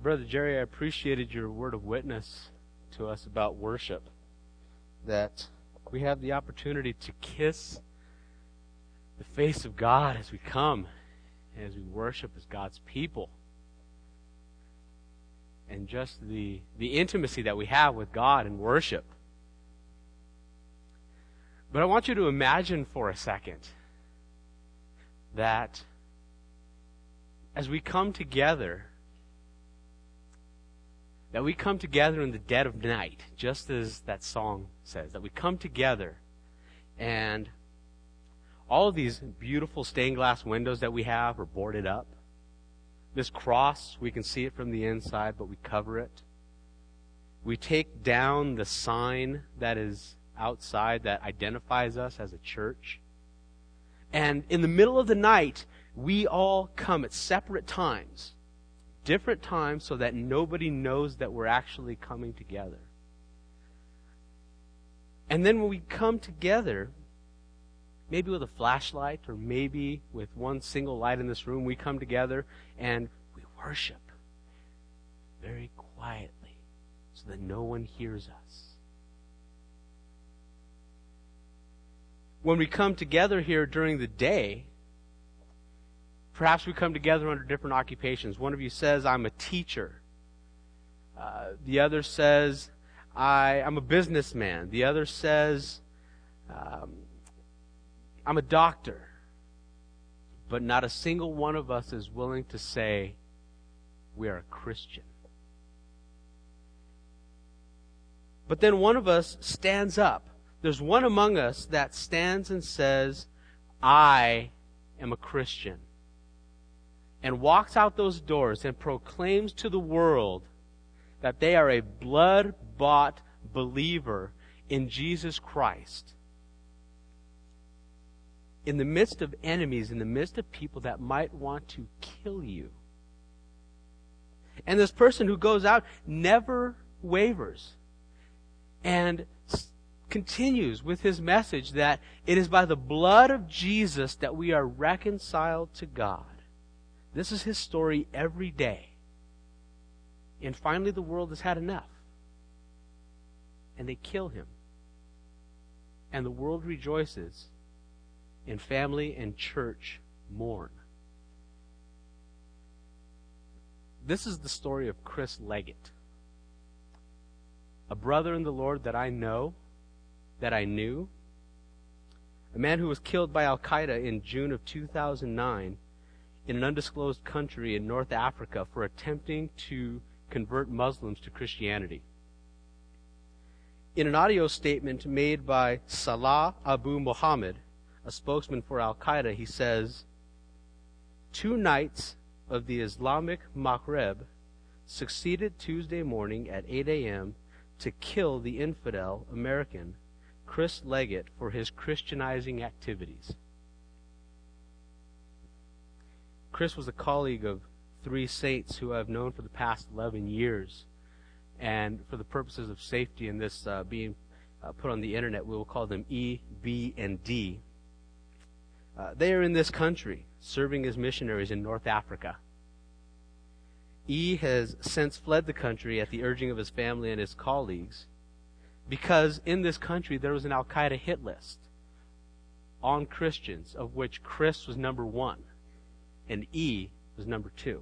Brother Jerry, I appreciated your word of witness to us about worship. That we have the opportunity to kiss the face of God as we come, as we worship as God's people. And just the intimacy that we have with God in worship. But I want you to imagine for a second that as we come together, that we come together in the dead of night, just as that song says, that we come together and all of these beautiful stained glass windows that we have are boarded up. This cross, we can see it from the inside, but we cover it. We take down the sign that is outside that identifies us as a church. And in the middle of the night, we all come at separate times, different times, so that nobody knows that we're actually coming together. And then when we come together, maybe with a flashlight or maybe with one single light in this room, we come together and we worship very quietly so that no one hears us. When we come together here during the day, perhaps we come together under different occupations. One of you says, I'm a teacher. The other says, I'm a businessman. The other says, I'm a doctor. But not a single one of us is willing to say, we are a Christian. But then one of us stands up. There's one among us that stands and says, I am a Christian. And walks out those doors and proclaims to the world that they are a blood-bought believer in Jesus Christ. In the midst of enemies, in the midst of people that might want to kill you. And this person who goes out never wavers and continues with his message that it is by the blood of Jesus that we are reconciled to God. This is his story every day. And finally the world has had enough. And they kill him. And the world rejoices, and family and church mourn. This is the story of Chris Leggett, a brother in the Lord that I know, that I knew, a man who was killed by Al-Qaeda in June of 2009 in an undisclosed country in North Africa for attempting to convert Muslims to Christianity. In an audio statement made by Salah Abu Muhammad, a spokesman for Al-Qaeda, he says, 2 nights of the Islamic Maghreb succeeded Tuesday morning at 8 a.m. to kill the infidel American Chris Leggett for his Christianizing activities. Chris was a colleague of 3 saints who I've known for the past 11 years. And for the purposes of safety and this being put on the internet, we will call them E, B, and D. They are in this country, serving as missionaries in North Africa. E has since fled the country at the urging of his family and his colleagues, because in this country there was an Al-Qaeda hit list on Christians, of which Chris was number 1, and E was number 2.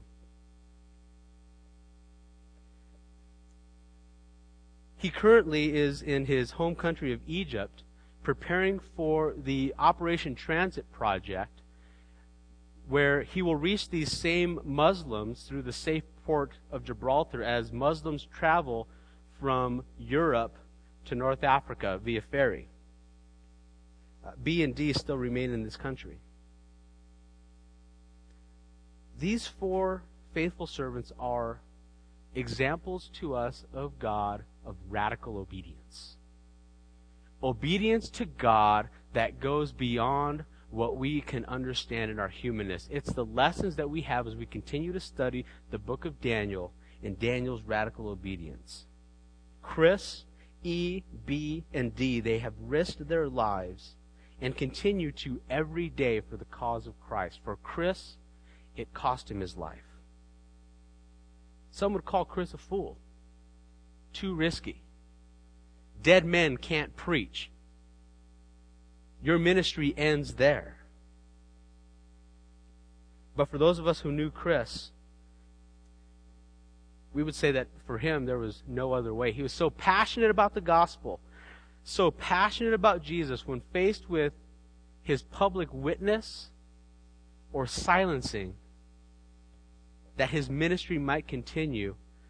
He currently is in his home country of Egypt, preparing for the Operation Transit Project, where he will reach these same Muslims through the safe port of Gibraltar as Muslims travel from Europe to North Africa via ferry. B and D still remain in this country. These 4 faithful servants are examples to us of God of radical obedience. Obedience to God that goes beyond what we can understand in our humanness. It's the lessons that we have as we continue to study the book of Daniel and Daniel's radical obedience. Chris, E, B, and D, they have risked their lives and continue to every day for the cause of Christ. For Chris, it cost him his life. Some would call Chris a fool. Too risky. Dead men can't preach. Your ministry ends there. But for those of us who knew Chris, we would say that for him there was no other way. He was so passionate about the gospel, so passionate about Jesus, when faced with his public witness or silencing, that his ministry might continue.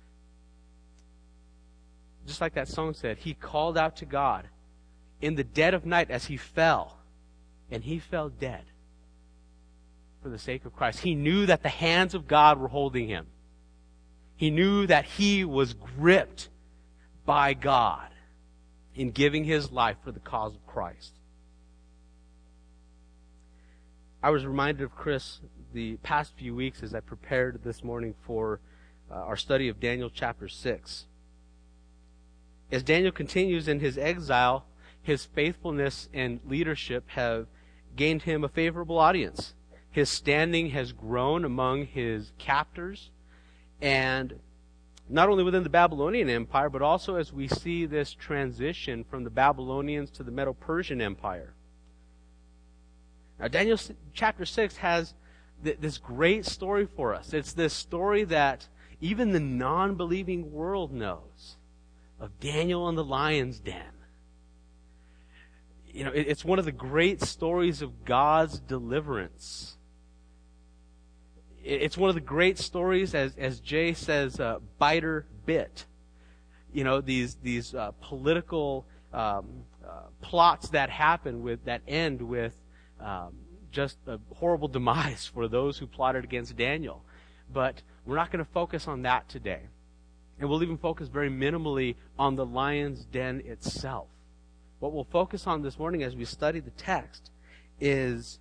Just like that song said, he called out to God in the dead of night as he fell, and he fell dead for the sake of Christ. He knew that the hands of God were holding him. He knew that he was gripped by God in giving his life for the cause of Christ. I was reminded of Chris the past few weeks as I prepared this morning for our study of Daniel chapter 6. As Daniel continues in his exile, his faithfulness and leadership have gained him a favorable audience. His standing has grown among his captors, and not only within the Babylonian Empire, but also as we see this transition from the Babylonians to the Medo-Persian Empire. Now, Daniel chapter 6 has this great story for us. It's this story that even the non-believing world knows, of Daniel in the lion's den. You know, it's one of the great stories of God's deliverance. It's one of the great stories, as Jay says, biter bit. You know, these political plots that happen that end with just a horrible demise for those who plotted against Daniel. But we're not going to focus on that today. And we'll even focus very minimally on the lion's den itself. What we'll focus on this morning as we study the text is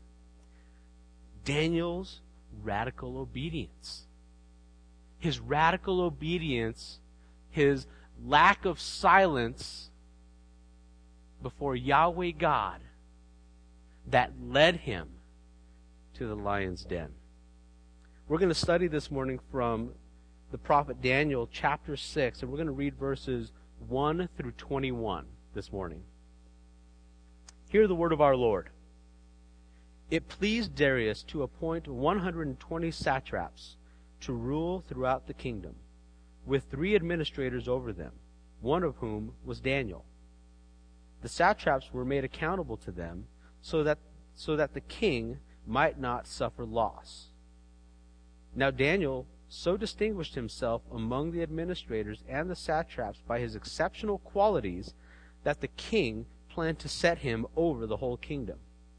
Daniel's radical obedience. His radical obedience, his lack of silence before Yahweh God that led him to the lion's den. We're going to study this morning from the prophet Daniel chapter 6, and we're going to read verses 1 through 21 this morning. Hear the word of our Lord. It pleased Darius to appoint 120 satraps to rule throughout the kingdom, with 3 administrators over them, one of whom was Daniel. The satraps were made accountable to them, so that the king might not suffer loss. Now Daniel so distinguished himself among the administrators and the satraps by his exceptional qualities that the king planned to set him over the whole kingdom.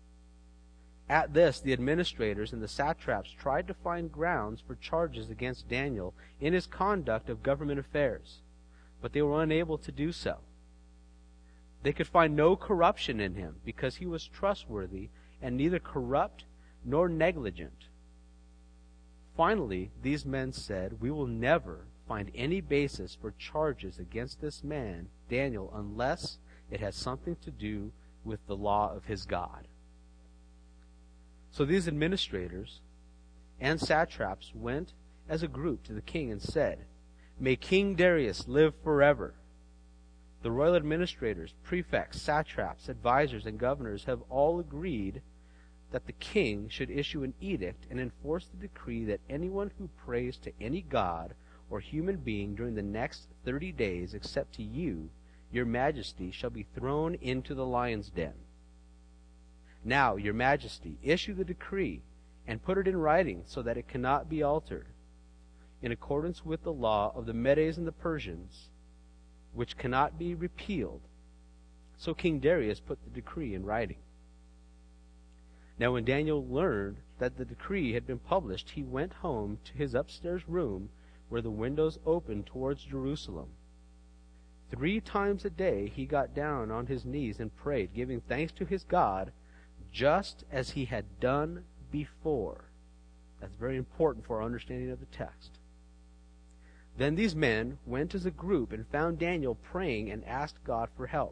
At this, the administrators and the satraps tried to find grounds for charges against Daniel in his conduct of government affairs, but they were unable to do so. They could find no corruption in him, because he was trustworthy and neither corrupt nor negligent. Finally, these men said, "We will never find any basis for charges against this man, Daniel, unless it has something to do with the law of his God." So these administrators and satraps went as a group to the king and said, "May King Darius live forever." The royal administrators, prefects, satraps, advisors, and governors have all agreed that the king should issue an edict and enforce the decree that anyone who prays to any god or human being during the next 30 days, except to you, your majesty, shall be thrown into the lion's den. Now, your majesty, issue the decree and put it in writing so that it cannot be altered, in accordance with the law of the Medes and the Persians, which cannot be repealed. So King Darius put the decree in writing. Now when Daniel learned that the decree had been published, he went home to his upstairs room where the windows opened towards Jerusalem. 3 times a day he got down on his knees and prayed, giving thanks to his God, just as he had done before. That's very important for our understanding of the text. Then these men went as a group and found Daniel praying and asking God for help.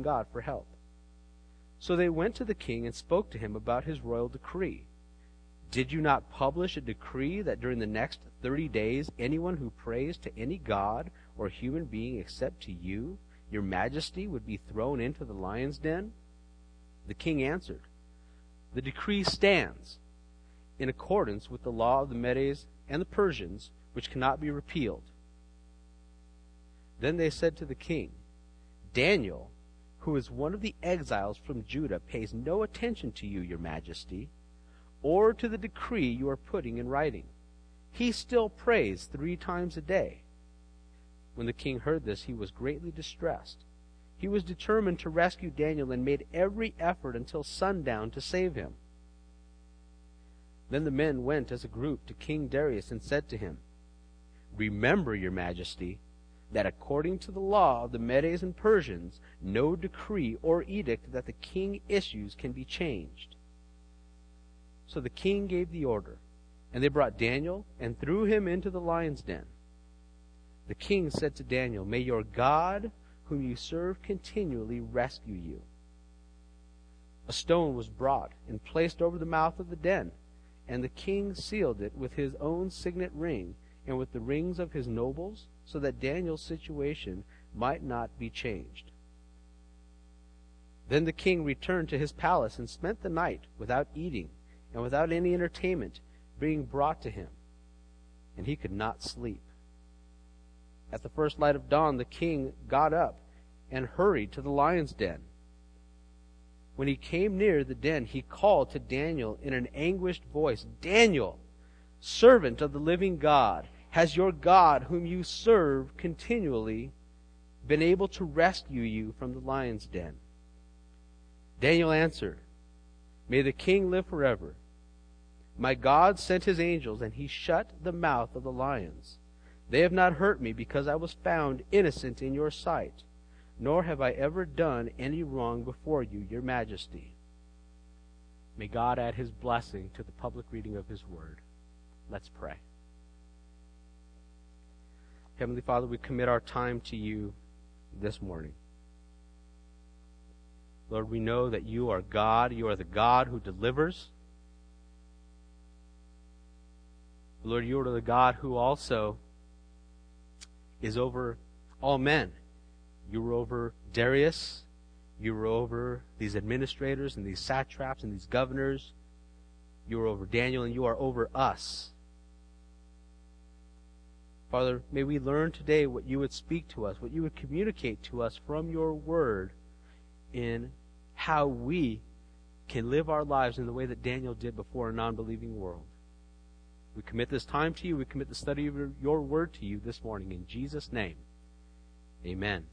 So they went to the king and spoke to him about his royal decree. Did you not publish a decree that during the next 30 days anyone who prays to any god or human being except to you, your majesty, would be thrown into the lion's den?" The king answered, "The decree stands in accordance with the law of the Medes and the Persians, which cannot be repealed." Then they said to the king, "Daniel, who is one of the exiles from Judah, pays no attention to you, your majesty, or to the decree you are putting in writing. He still prays 3 times a day." When the king heard this, he was greatly distressed. He was determined to rescue Daniel and made every effort until sundown to save him. Then the men went as a group to King Darius and said to him, "Remember, your majesty, that according to the law of the Medes and Persians, no decree or edict that the king issues can be changed." So the king gave the order, and they brought Daniel and threw him into the lion's den. The king said to Daniel, "May your God, whom you serve continually, rescue you." A stone was brought and placed over the mouth of the den, and the king sealed it with his own signet ring and with the rings of his nobles, so that Daniel's situation might not be changed. Then the king returned to his palace and spent the night without eating and without any entertainment being brought to him, and he could not sleep. At the first light of dawn, the king got up and hurried to the lion's den. When he came near the den, he called to Daniel in an anguished voice, "Daniel, servant of the living God, has your God, whom you serve continually, been able to rescue you from the lion's den?" Daniel answered, "May the king live forever. My God sent his angels, and he shut the mouth of the lions. They have not hurt me, because I was found innocent in your sight, nor have I ever done any wrong before you, your majesty." May God add his blessing to the public reading of his word. Let's pray. Heavenly Father, we commit our time to you this morning. Lord, we know that you are God. You are the God who delivers. Lord, you are the God who also is over all men. You were over Darius. You were over these administrators and these satraps and these governors. You are over Daniel, and you are over us. Father, may we learn today what you would speak to us, what you would communicate to us from your word in how we can live our lives in the way that Daniel did before a non-believing world. We commit this time to you. We commit the study of your word to you this morning. In Jesus' name, amen.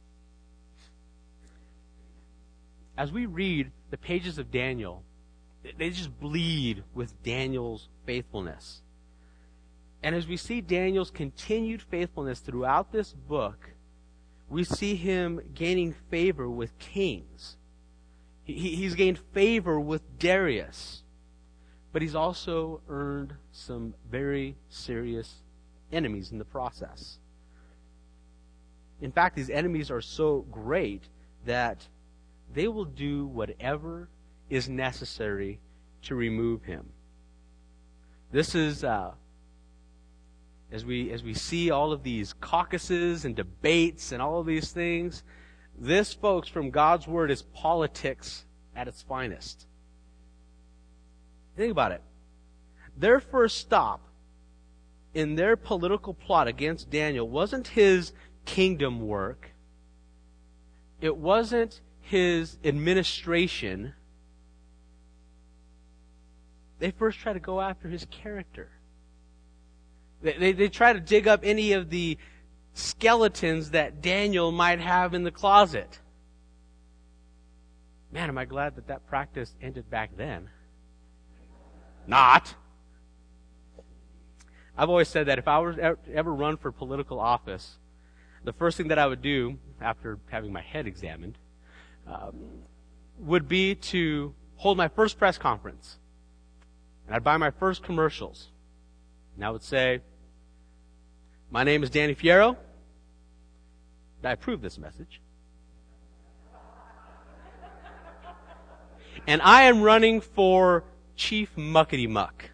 As we read the pages of Daniel, they just bleed with Daniel's faithfulness. And as we see Daniel's continued faithfulness throughout this book, we see him gaining favor with kings. He's gained favor with Darius. But he's also earned some very serious enemies in the process. In fact, these enemies are so great that they will do whatever is necessary to remove him. This is, as we see all of these caucuses and debates and all of these things, this, folks, from God's Word is politics at its finest. Think about it. Their first stop in their political plot against Daniel wasn't his kingdom work. It wasn't his administration. They first try to go after his character. They try to dig up any of the skeletons that Daniel might have in the closet. Man, am I glad that practice ended back then. Not. I've always said that if I were to ever run for political office, the first thing that I would do after having my head examined would be to hold my first press conference. And I'd buy my first commercials. And I would say, "My name is Danny Fierro. I approve this message. And I am running for chief muckety-muck.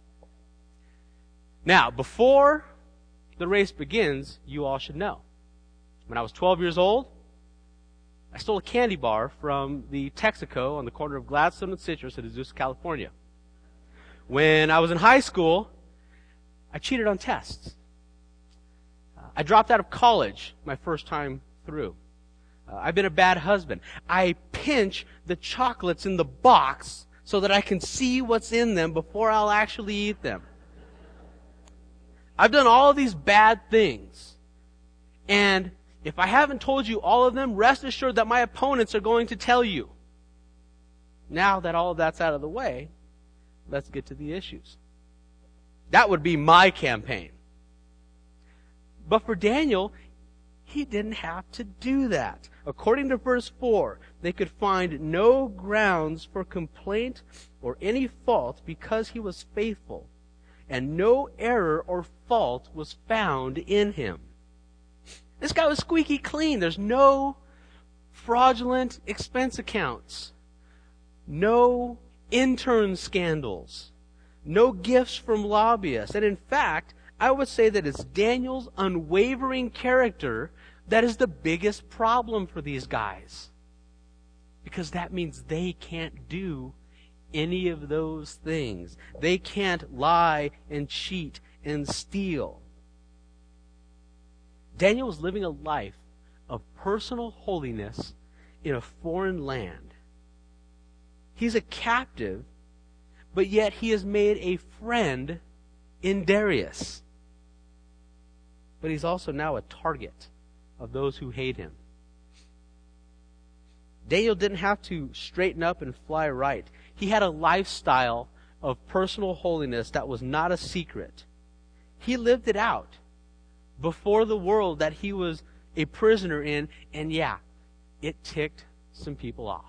Now, before the race begins, you all should know. When I was 12 years old, I stole a candy bar from the Texaco on the corner of Gladstone and Citrus in Azusa, California. When I was in high school, I cheated on tests. I dropped out of college my first time through. I've been a bad husband. I pinch the chocolates in the box so that I can see what's in them before I'll actually eat them. I've done all of these bad things. And if I haven't told you all of them, rest assured that my opponents are going to tell you. Now that all of that's out of the way, let's get to the issues. That would be my campaign. But for Daniel, he didn't have to do that. According to verse 4, they could find no grounds for complaint or any fault because he was faithful, and no error or fault was found in him. This guy was squeaky clean. There's no fraudulent expense accounts, no intern scandals, no gifts from lobbyists. And in fact, I would say that it's Daniel's unwavering character that is the biggest problem for these guys. Because that means they can't do any of those things. They can't lie and cheat and steal. Daniel was living a life of personal holiness in a foreign land. He's a captive, but yet he has made a friend in Darius. But he's also now a target of those who hate him. Daniel didn't have to straighten up and fly right. He had a lifestyle of personal holiness that was not a secret. He lived it out before the world that he was a prisoner in, and yeah, it ticked some people off.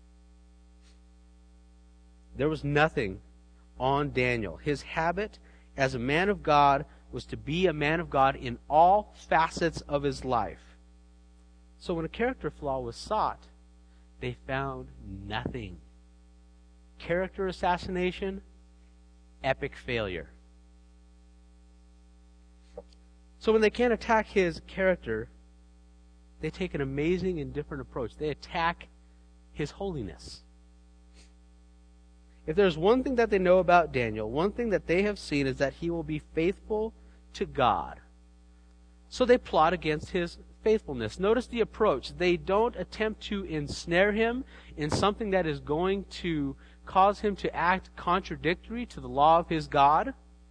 There was nothing on Daniel. His habit as a man of God was to be a man of God in all facets of his life. So when a character flaw was sought, they found nothing. Character assassination, epic failure. So when they can't attack his character, they take an amazing and different approach. They attack his holiness. If there's one thing that they know about Daniel, one thing that they have seen is that he will be faithful to God. So they plot against his faithfulness. Notice the approach. They don't attempt to ensnare him in something that is going to cause him to act contradictory to the law of his God.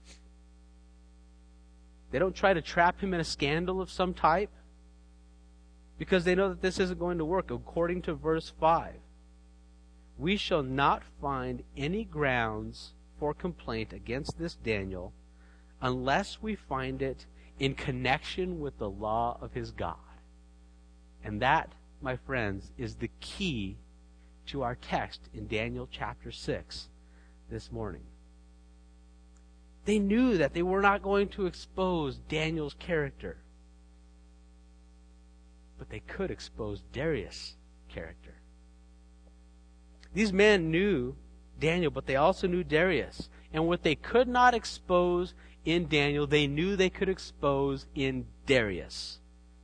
They don't try to trap him in a scandal of some type, because they know that this isn't going to work. According to verse 5, we shall not find any grounds for complaint against this Daniel unless we find it in connection with the law of his God. And that, my friends, is the key to our text in Daniel chapter 6 this morning. They knew that they were not going to expose Daniel's character, but they could expose Darius' character. These men knew Daniel, but they also knew Darius. And what they could not expose in Daniel, they knew they could expose in Darius.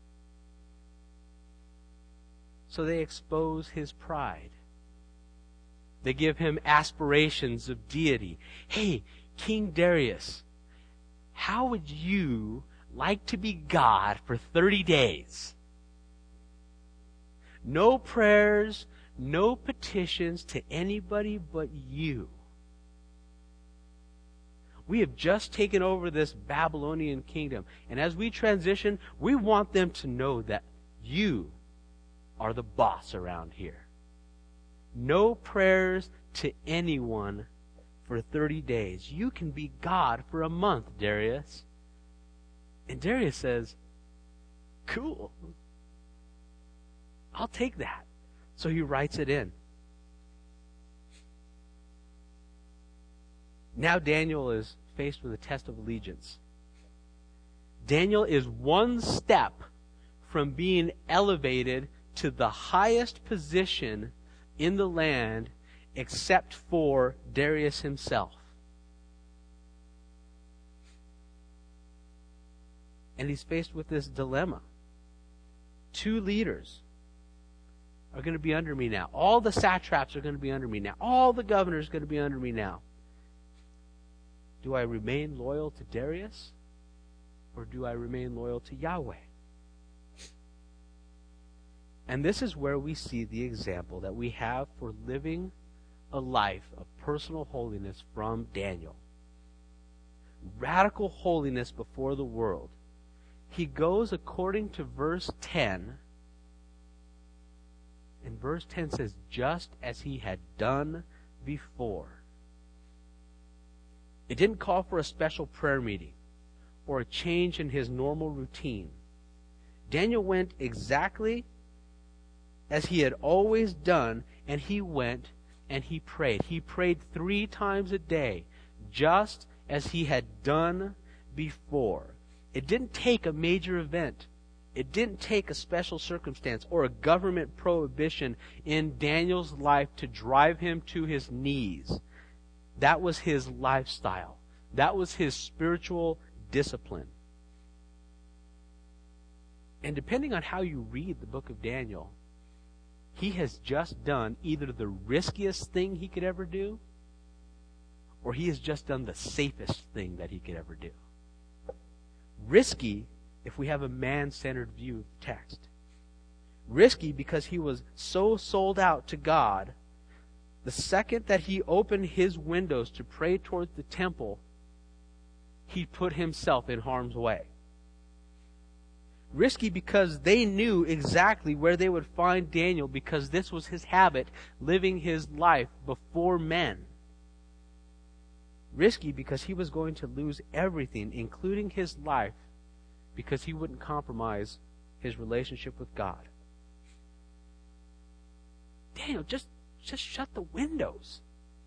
So they expose his pride. They give him aspirations of deity. Hey, King Darius, how would you like to be God for 30 days? No prayers, no petitions to anybody but you. We have just taken over this Babylonian kingdom. And as we transition, we want them to know that you are the boss around here. No prayers to anyone for 30 days. You can be God for a month, Darius. And Darius says, cool. I'll take that. So he writes it in. Now Daniel is faced with a test of allegiance. Daniel is one step from being elevated to the highest position in the land except for Darius himself. And he's faced with this dilemma. 2 leaders are going to be under me now. All the satraps are going to be under me now. All the governors are going to be under me now. Do I remain loyal to Darius? Or do I remain loyal to Yahweh? And this is where we see the example that we have for living a life of personal holiness from Daniel. Radical holiness before the world. He goes according to verse 10. And verse 10 says, just as he had done before. It didn't call for a special prayer meeting or a change in his normal routine. Daniel went exactly as he had always done, and he went and he prayed. He prayed 3 times a day, just as he had done before. It didn't take a major event. It didn't take a special circumstance or a government prohibition in Daniel's life to drive him to his knees. That was his lifestyle. That was his spiritual discipline. And depending on how you read the book of Daniel, he has just done either the riskiest thing he could ever do, or he has just done the safest thing that he could ever do. Risky if we have a man-centered view of the text. Risky because he was so sold out to God, the second that he opened his windows to pray towards the temple, he put himself in harm's way. Risky because they knew exactly where they would find Daniel, because this was his habit, living his life before men. Risky because he was going to lose everything, including his life, because he wouldn't compromise his relationship with God. Daniel, just shut the windows.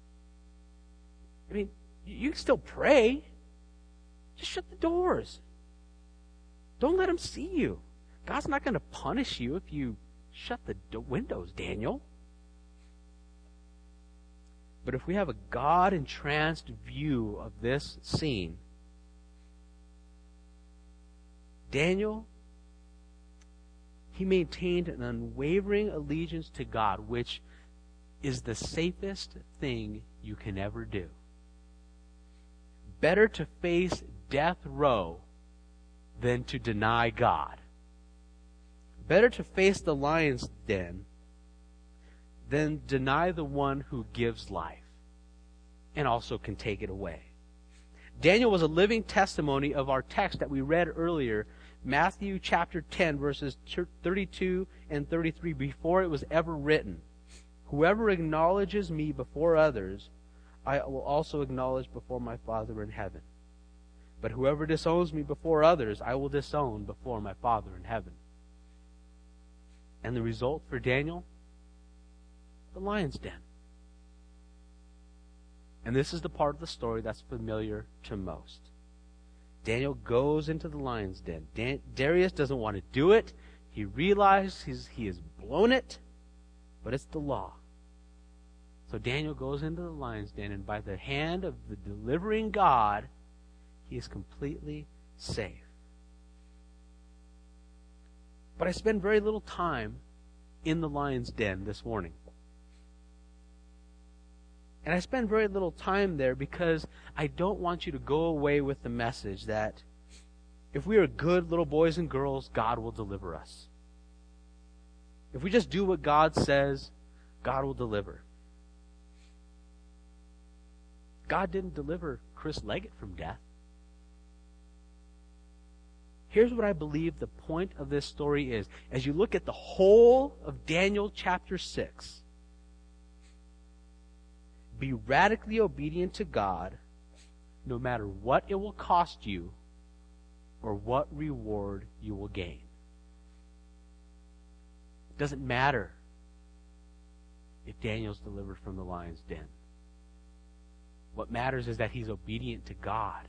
I mean, you can still pray. Just shut the doors. Don't let him see you. God's not going to punish you if you shut the windows, Daniel. But if we have a God-entranced view of this scene, Daniel, he maintained an unwavering allegiance to God, which is the safest thing you can ever do. Better to face death row than to deny God. Better to face the lion's den than deny the one who gives life and also can take it away. Daniel was a living testimony of our text that we read earlier, Matthew chapter 10, verses 32 and 33, before it was ever written. Whoever acknowledges me before others, I will also acknowledge before my Father in heaven. But whoever disowns me before others, I will disown before my Father in heaven. And the result for Daniel? The lion's den. And this is the part of the story that's familiar to most. Daniel goes into the lion's den. Darius doesn't want to do it. He realizes he has blown it, but it's the law. So Daniel goes into the lion's den, and by the hand of the delivering God, he is completely safe. But I spend very little time in the lion's den this morning. And I spend very little time there because I don't want you to go away with the message that if we are good little boys and girls, God will deliver us. If we just do what God says, God will deliver. God didn't deliver Chris Leggett from death. Here's what I believe the point of this story is. As you look at the whole of Daniel chapter 6, be radically obedient to God no matter what it will cost you or what reward you will gain. It doesn't matter if Daniel's delivered from the lion's den. What matters is that he's obedient to God.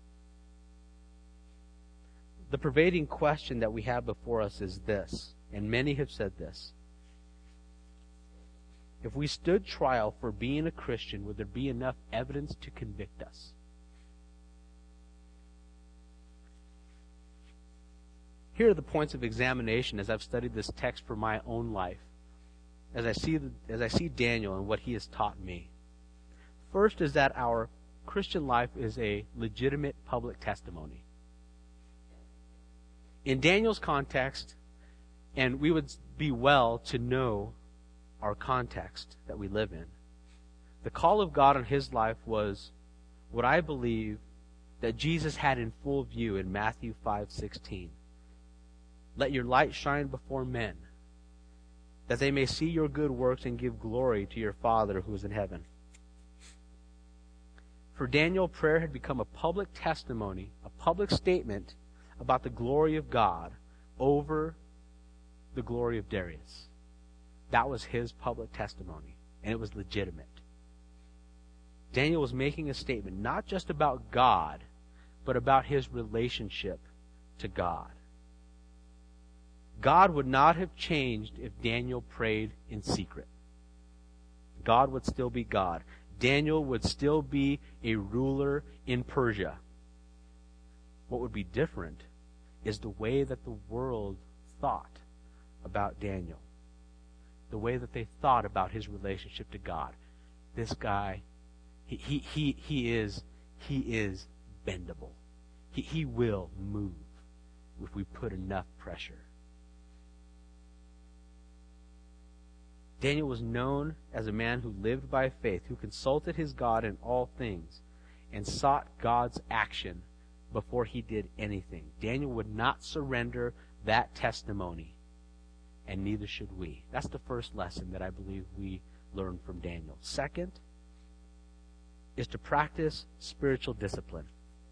The pervading question that we have before us is this, and many have said this. if we stood trial for being a Christian, would there be enough evidence to convict us? Here are the points of examination as I've studied this text for my own life, as I see Daniel and what he has taught me. First is that our Christian life is a legitimate public testimony. In Daniel's context, and we would be well to know our context that we live in, the call of God on his life was what I believe that Jesus had in full view in Matthew 5:16. Let your light shine before men, that they may see your good works and give glory to your Father who is in heaven. For Daniel, prayer had become a public testimony, a public statement about the glory of God over the glory of Darius. That was his public testimony, and it was legitimate. Daniel was making a statement not just about God, but about his relationship to God. God would not have changed if Daniel prayed in secret. God would still be God. Daniel would still be a ruler in Persia. What would be different is the way that the world thought about Daniel. The way that they thought about his relationship to God. This guy, he is bendable. He will move if we put enough pressure. Daniel was known as a man who lived by faith, who consulted his God in all things, and sought God's action before he did anything. Daniel would not surrender that testimony, and neither should we. That's the first lesson that I believe we learn from Daniel. Second is to practice spiritual discipline.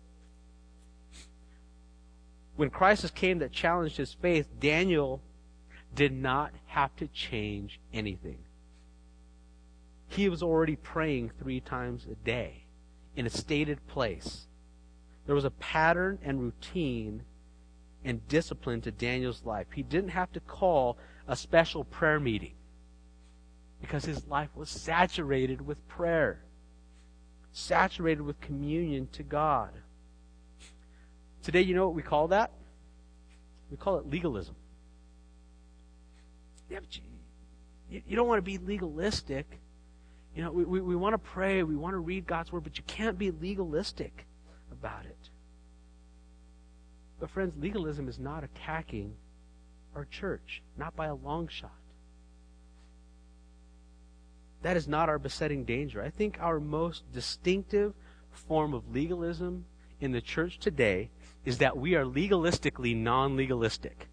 When crisis came that challenged his faith, Daniel did not have to change anything. He was already praying 3 times a day in a stated place. There was a pattern and routine and discipline to Daniel's life. He didn't have to call a special prayer meeting because his life was saturated with prayer, saturated with communion to God. Today, you know what we call that? We call it legalism. Yeah, but you don't want to be legalistic. You know, we want to pray, we want to read God's Word, but you can't be legalistic about it. But friends, legalism is not attacking our church, not by a long shot. That is not our besetting danger. I think our most distinctive form of legalism in the church today is that we are legalistically non-legalistic.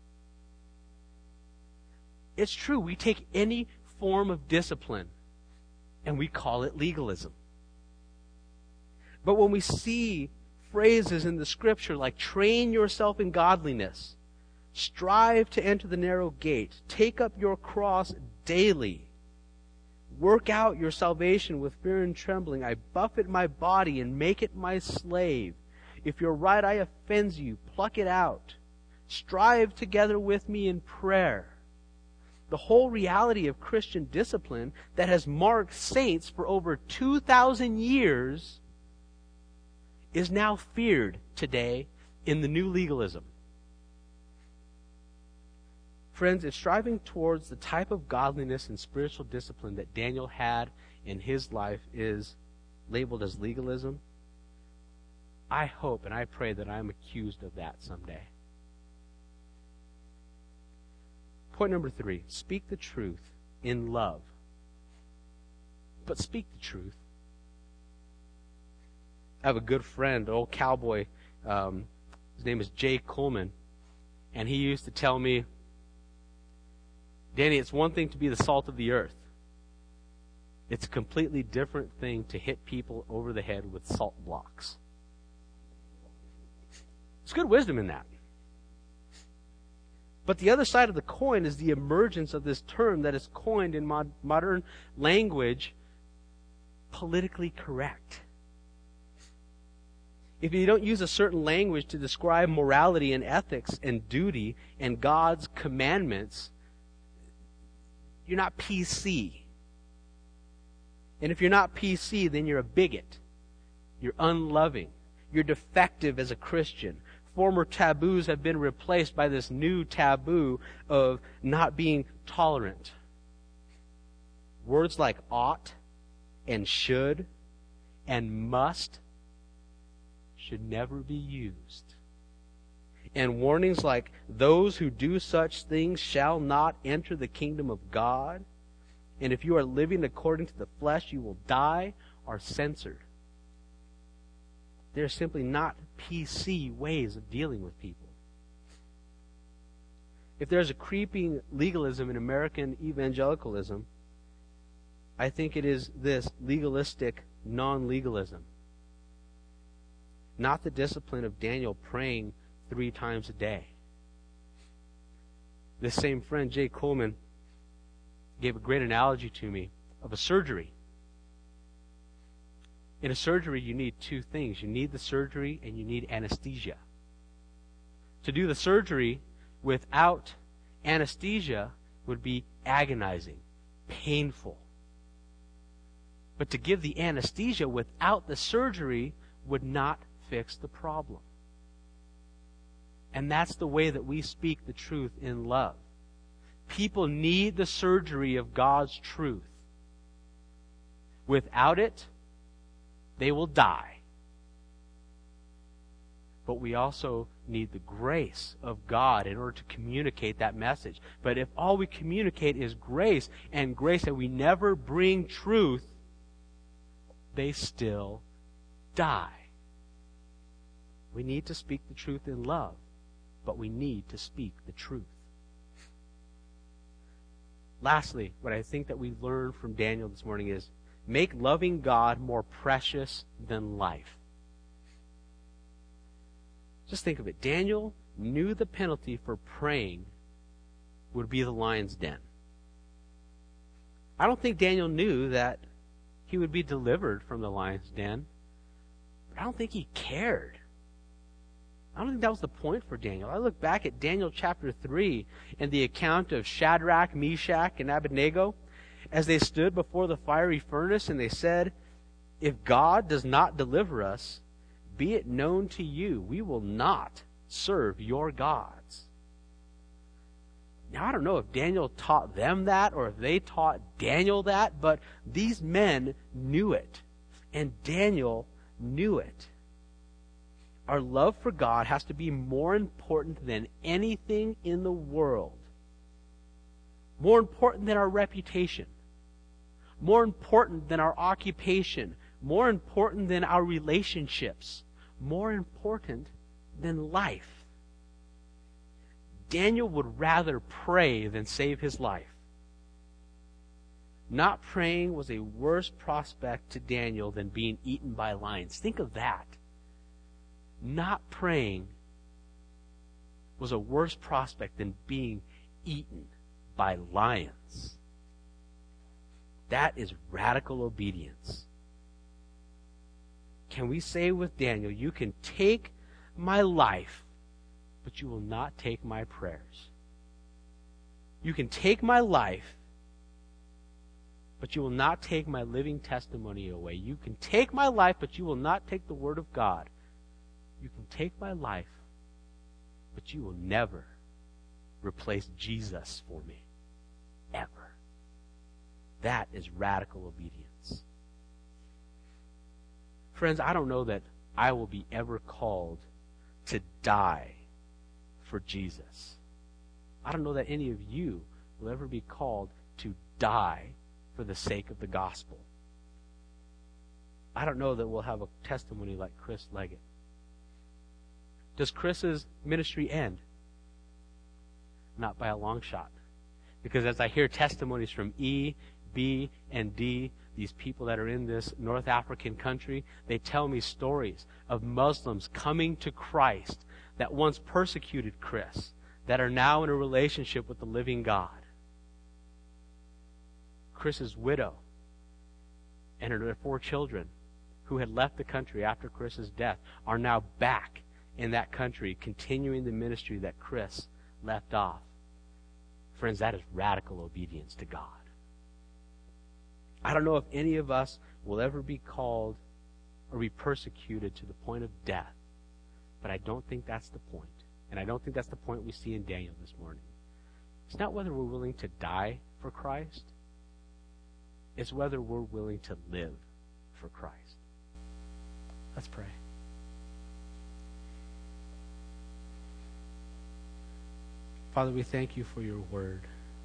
It's true, we take any form of discipline and we call it legalism. But when we see phrases in the Scripture like train yourself in godliness, strive to enter the narrow gate, take up your cross daily, work out your salvation with fear and trembling, I buffet my body and make it my slave. If your right eye offends you, pluck it out. Strive together with me in prayer. The whole reality of Christian discipline that has marked saints for over 2,000 years is now feared today in the new legalism. Friends, if striving towards the type of godliness and spiritual discipline that Daniel had in his life is labeled as legalism, I hope and I pray that I am accused of that someday. Point number 3, speak the truth in love. But speak the truth. I have a good friend, an old cowboy. His name is Jay Coleman. And he used to tell me, Danny, it's one thing to be the salt of the earth. It's a completely different thing to hit people over the head with salt blocks. There's good wisdom in that. But the other side of the coin is the emergence of this term that is coined in modern language, politically correct. If you don't use a certain language to describe morality and ethics and duty and God's commandments, you're not PC. And if you're not PC, then you're a bigot. You're unloving. You're defective as a Christian. Former taboos have been replaced by this new taboo of not being tolerant. Words like ought and should and must should never be used. And warnings like those who do such things shall not enter the kingdom of God, and if you are living according to the flesh you will die, are censored. They're simply not PC ways of dealing with people. If there's a creeping legalism in American evangelicalism, I think it is this legalistic non-legalism. Not the discipline of Daniel praying 3 times a day. This same friend, Jay Coleman, gave a great analogy to me of a surgery. In a surgery, you need 2 things. You need the surgery and you need anesthesia. To do the surgery without anesthesia would be agonizing, painful. But to give the anesthesia without the surgery would not fix the problem. And that's the way that we speak the truth in love. People need the surgery of God's truth. Without it, they will die. But we also need the grace of God in order to communicate that message. But if all we communicate is grace, and we never bring truth, they still die. We need to speak the truth in love, but we need to speak the truth. Lastly, what I think that we learned from Daniel this morning is make loving God more precious than life. Just think of it. Daniel knew the penalty for praying would be the lion's den. I don't think Daniel knew that he would be delivered from the lion's den, but I don't think he cared. I don't think that was the point for Daniel. I look back at Daniel chapter 3 and the account of Shadrach, Meshach, and Abednego as they stood before the fiery furnace and they said, "If God does not deliver us, be it known to you, we will not serve your gods." Now, I don't know if Daniel taught them that or if they taught Daniel that, but these men knew it, and Daniel knew it. Our love for God has to be more important than anything in the world. More important than our reputation. More important than our occupation. More important than our relationships. More important than life. Daniel would rather pray than save his life. Not praying was a worse prospect to Daniel than being eaten by lions. Think of that. Not praying was a worse prospect than being eaten by lions. That is radical obedience. Can we say with Daniel, you can take my life, but you will not take my prayers. You can take my life, but you will not take my living testimony away. You can take my life, but you will not take the word of God. You can take my life, but you will never replace Jesus for me. Ever. That is radical obedience. Friends, I don't know that I will be ever called to die for Jesus. I don't know that any of you will ever be called to die for the sake of the gospel. I don't know that we'll have a testimony like Chris Leggett. Does Chris's ministry end? Not by a long shot. Because as I hear testimonies from E, B, and D, these people that are in this North African country, they tell me stories of Muslims coming to Christ that once persecuted Chris, that are now in a relationship with the living God. Chris's widow and her 4 children who had left the country after Chris's death are now back in that country, continuing the ministry that Chris left off. Friends, that is radical obedience to God. I don't know if any of us will ever be called or be persecuted to the point of death, but I don't think that's the point. And I don't think that's the point we see in Daniel this morning. It's not whether we're willing to die for Christ. It's whether we're willing to live for Christ. Let's pray. Father, we thank you for your word.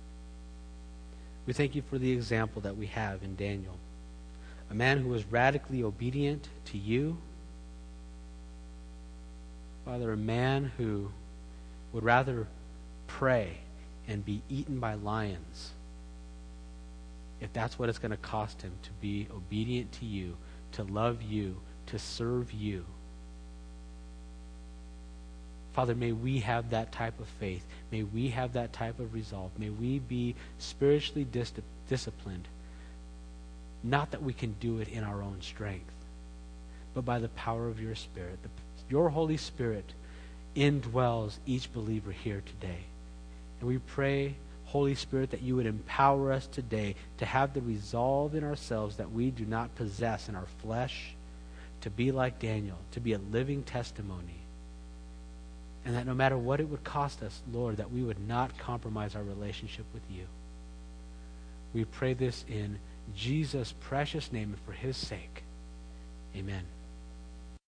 We thank you for the example that we have in Daniel. A man who was radically obedient to you. Father, a man who would rather pray and be eaten by lions if that's what it's going to cost him to be obedient to you, to love you, to serve you. Father, may we have that type of faith. May we have that type of resolve. May we be spiritually disciplined. Not that we can do it in our own strength, but by the power of your Spirit. Your Holy Spirit indwells each believer here today. And we pray, Holy Spirit, that you would empower us today to have the resolve in ourselves that we do not possess in our flesh, to be like Daniel, to be a living testimony. And that no matter what it would cost us, Lord, that we would not compromise our relationship with you. We pray this in Jesus' precious name and for his sake. Amen.